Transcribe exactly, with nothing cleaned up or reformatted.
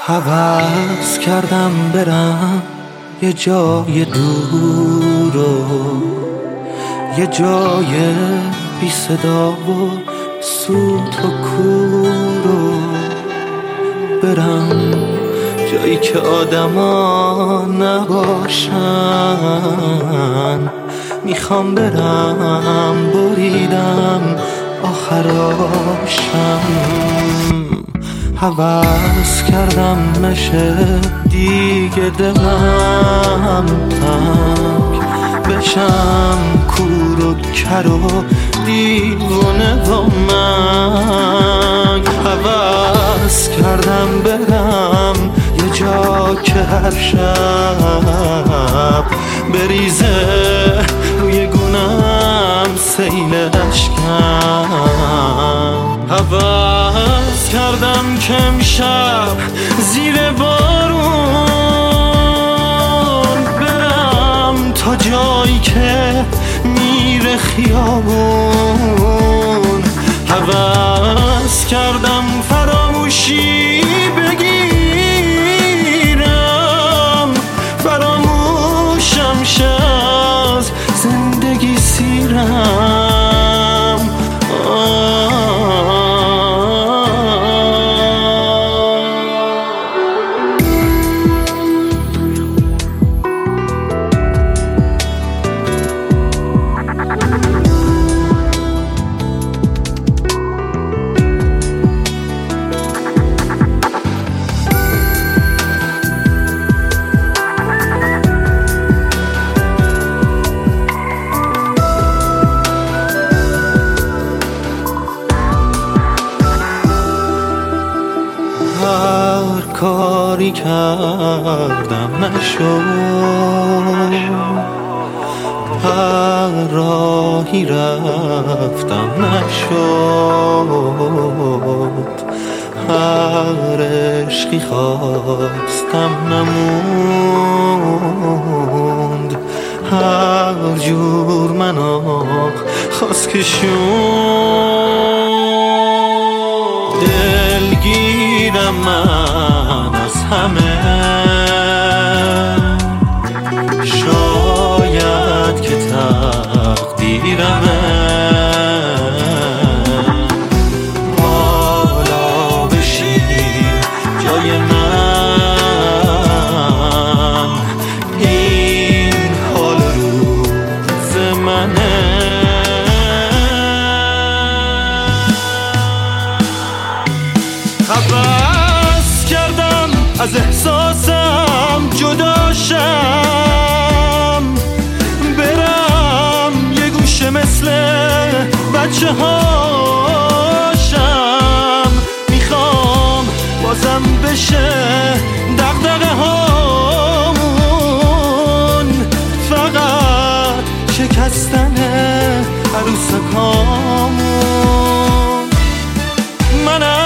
هوس کردم برم یه جای دور و یه جای بی صدا و سوت و کور و برم جایی که آدما نباشن. میخوام برم بریدم آخراشم. هوس کردم نشه دیگه دلم تنگ بشم کور و کر و دیوونه و منگ. هوس کردم برم یه جا که هر شب بریزه روی گونم سیل اشکم. هوس کردم که امشب زیر بارون برم تا جایی که میره خیابون. هوس کردم فراموشی بگیرم فراموشم شه از زندگی سیرم. هر کاری کردم نشد، هر راهی رفتم نشد، هر عشقی خواستم نموند، هر جور منو خواست کشوند. دلگیرم من از همه، شاید که تقدیرمه. حالا بشی جای من، این حال روز منه. هوس کردم از احساسم جداشم، برم یه گوشه مثل بچه هاشم. میخوام بازم بشه دغدغه هامون، فقط شکستن عروسکامون. منم